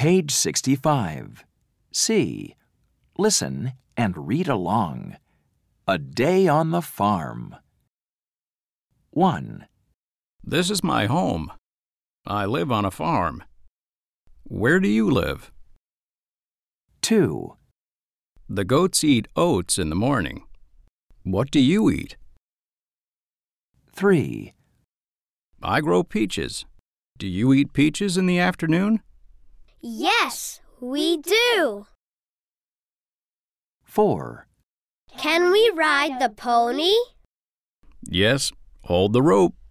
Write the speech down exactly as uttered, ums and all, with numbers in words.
Page sixty-five. C. Listen and read along. A day on the farm. one. This is my home. I live on a farm. Where do you live? two. The goats eat oats in the morning. What do you eat? three. I grow peaches. Do you eat peaches in the afternoon? Yes, we do. four. Can we ride the pony? Yes, hold the rope.